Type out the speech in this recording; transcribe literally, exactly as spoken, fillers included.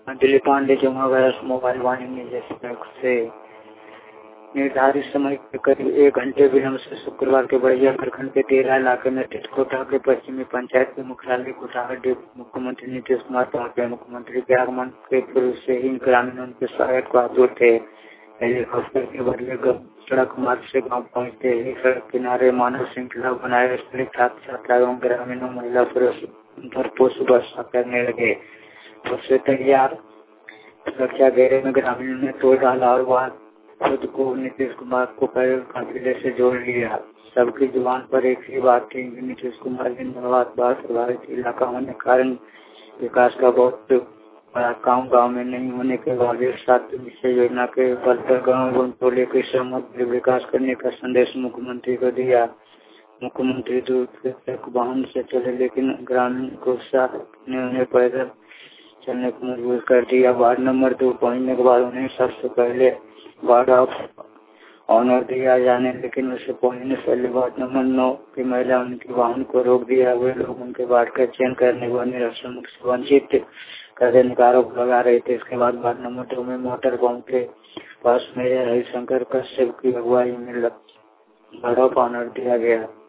Dilip Pandey Jamuna virus mobile वाहिनी जैसे से निर्धारित समय के करीब एक घंटे विलंब से शुक्रवार के बड़िया प्रखंड के तेरह इलाके में स्थित कोटा के पश्चिमी पंचायत के मुख्यालय कोटाहट मुख्यमंत्री नीतीश कुमार पहुंचे। मुख्यमंत्री के आगमन के पूर्व से ही ग्रामीण उनके स्वागत को आतुर थे। हेलीकॉप्टर के बदले सड़क मार्ग से गाँव पहुँचते ही सड़क किनारे मानव श्रृंखला बनाए स्थलीय छात्र छात्रा एवं ग्रामीणों महिला पुरुष भरपूर सुरक्षा करने लगे। उससे तैयार सुरक्षा घेरे में ग्रामीणों ने तोड़ डाला और वह खुद को नीतीश कुमार को काफिले से जोड़ लिया। सबकी जुबान पर एक ही बात थी कि नीतीश कुमार जिंदाबाद। बाढ़ प्रभावित इलाका होने के कारण विकास का बहुत बड़ा काम गांव में नहीं होने के बावजूद सात निश्चय योजना के बल पर गाँव एवं टोले के समग्र विकास करने का संदेश मुख्यमंत्री को दिया। मुख्यमंत्री दूर तक वाहन से चले, लेकिन ग्रामीण को उत्साह ने उन्हें पैदल चलने को मजबूर कर दिया। वार्ड नंबर दो पहुंचने के बाद उन्हें सबसे पहले वार्ड ऑफ ऑनर दिया जाने, लेकिन उससे पहुंचने से पहले वार्ड नंबर नौ की महिला उनके वाहन को रोक दिया। वे लोग उनके वार्ड का चयन करने व निरीक्षण से वंचित कर देने का आरोप लगा रहे थे। इसके बाद वार्ड नंबर दो में मोटर पंप के पास मेयर हरिशंकर कश्यप की अगुवाई में वार्ड ऑफ ऑनर दिया गया।